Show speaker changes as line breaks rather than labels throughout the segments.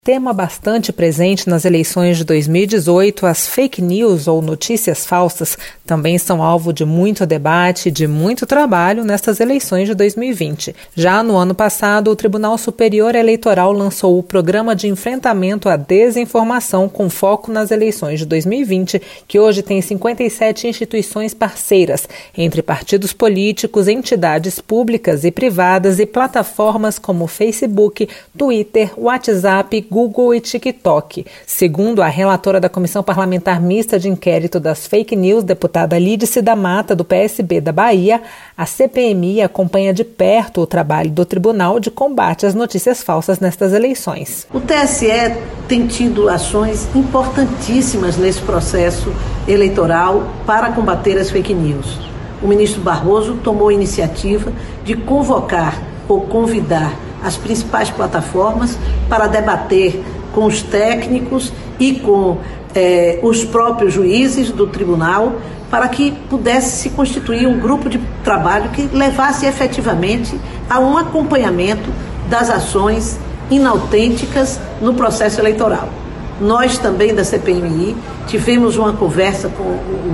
Tema bastante presente nas eleições de 2018, as fake news ou notícias falsas também são alvo de muito debate e de muito trabalho nestas eleições de 2020. Já no ano passado, o Tribunal Superior Eleitoral lançou o Programa de Enfrentamento à Desinformação com foco nas eleições de 2020, que hoje tem 57 instituições parceiras, entre partidos políticos, entidades públicas e privadas e plataformas como Facebook, Twitter, WhatsApp, Google e TikTok. Segundo a relatora da Comissão Parlamentar Mista de Inquérito das Fake News, deputada Lídice da Mata, do PSB da Bahia, a CPMI acompanha de perto o trabalho do Tribunal de Combate às Notícias Falsas nestas eleições.
O TSE tem tido ações importantíssimas nesse processo eleitoral para combater as fake news. O ministro Barroso tomou a iniciativa de convocar ou convidar as principais plataformas para debater com os técnicos e com os próprios juízes do tribunal, para que pudesse se constituir um grupo de trabalho que levasse efetivamente a um acompanhamento das ações inautênticas no processo eleitoral. Nós também da CPMI tivemos uma conversa com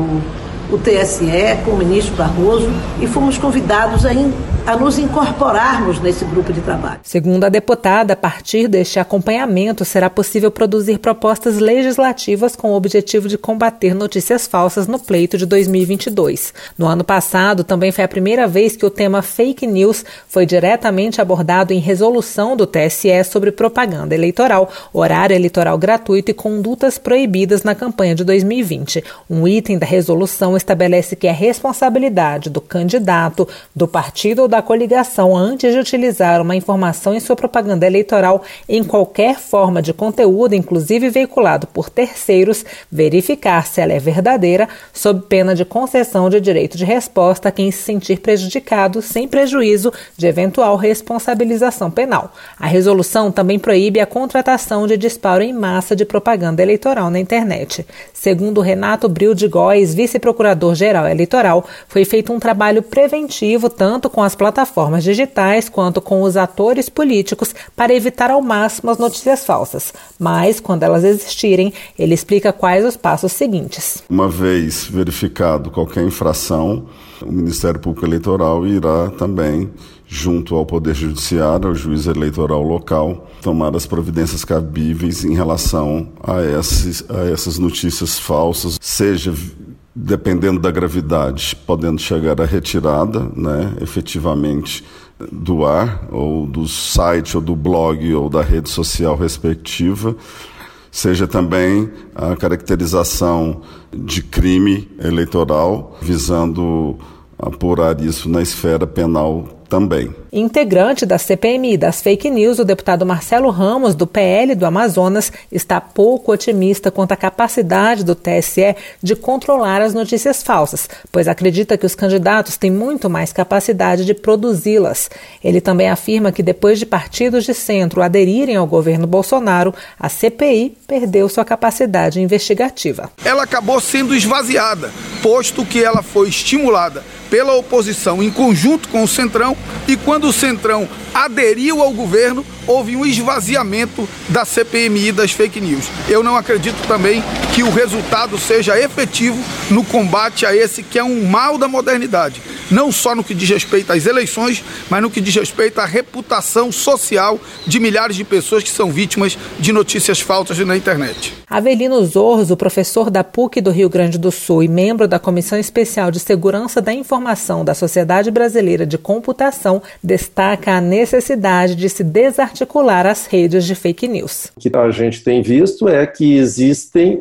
o TSE, com o ministro Barroso, e fomos convidados a nos incorporarmos nesse grupo de trabalho.
Segundo a deputada, a partir deste acompanhamento será possível produzir propostas legislativas com o objetivo de combater notícias falsas no pleito de 2022. No ano passado, também foi a primeira vez que o tema fake news foi diretamente abordado em resolução do TSE sobre propaganda eleitoral, horário eleitoral gratuito e condutas proibidas na campanha de 2020. Um item da resolução estabelece que é responsabilidade do candidato, do partido ou da coligação, antes de utilizar uma informação em sua propaganda eleitoral em qualquer forma de conteúdo, inclusive veiculado por terceiros, verificar se ela é verdadeira, sob pena de concessão de direito de resposta a quem se sentir prejudicado, sem prejuízo de eventual responsabilização penal. A resolução também proíbe a contratação de disparo em massa de propaganda eleitoral na internet. Segundo Renato Bril de Góes, vice-procurador-geral eleitoral, foi feito um trabalho preventivo tanto com as plataformas digitais quanto com os atores políticos para evitar ao máximo as notícias falsas. Mas, quando elas existirem, ele explica quais os passos seguintes.
Uma vez verificado qualquer infração, o Ministério Público Eleitoral irá também, junto ao Poder Judiciário, ao juiz eleitoral local, tomar as providências cabíveis em relação a essas notícias falsas, seja dependendo da gravidade, podendo chegar à retirada, efetivamente, do ar, ou do site, ou do blog, ou da rede social respectiva, seja também a caracterização de crime eleitoral, visando apurar isso na esfera penal também.
Integrante da CPMI das fake news, o deputado Marcelo Ramos, do PL do Amazonas, está pouco otimista quanto à capacidade do TSE de controlar as notícias falsas, pois acredita que os candidatos têm muito mais capacidade de produzi-las. Ele também afirma que depois de partidos de centro aderirem ao governo Bolsonaro, a CPI perdeu sua capacidade investigativa.
Ela acabou sendo esvaziada, posto que ela foi estimulada pela oposição em conjunto com o Centrão, e quando o Centrão aderiu ao governo, houve um esvaziamento da CPMI das fake news. Eu não acredito também que o resultado seja efetivo no combate a esse que é um mal da modernidade, não só no que diz respeito às eleições, mas no que diz respeito à reputação social de milhares de pessoas que são vítimas de notícias falsas na internet.
Avelino Zorzo, professor da PUC do Rio Grande do Sul e membro da Comissão Especial de Segurança da Informação da Sociedade Brasileira de Computação, destaca a necessidade de se desarticular as redes de fake news.
O que a gente tem visto é que existem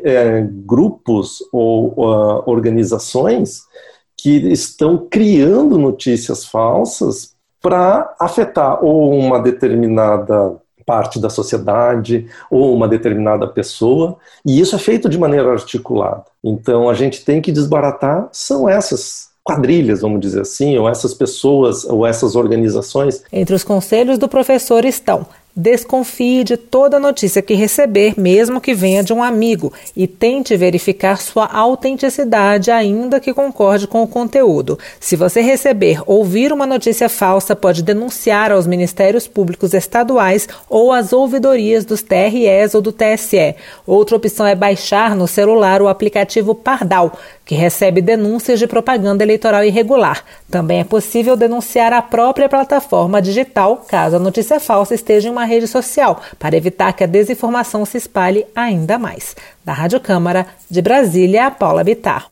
grupos ou organizações que estão criando notícias falsas para afetar ou uma determinada parte da sociedade ou uma determinada pessoa, e isso é feito de maneira articulada. Então a gente tem que desbaratar, são essas quadrilhas, vamos dizer assim, ou essas pessoas, ou essas organizações.
Entre os conselhos do professor estão Desconfie de toda notícia que receber, mesmo que venha de um amigo, e tente verificar sua autenticidade, ainda que concorde com o conteúdo. Se você receber ou ouvir uma notícia falsa, pode denunciar aos Ministérios Públicos Estaduais ou às ouvidorias dos TREs ou do TSE. Outra opção é baixar no celular o aplicativo Pardal, que recebe denúncias de propaganda eleitoral irregular. Também é possível denunciar a própria plataforma digital, caso a notícia falsa esteja em uma rede social, para evitar que a desinformação se espalhe ainda mais. Da Rádio Câmara, de Brasília, Paula Bittar.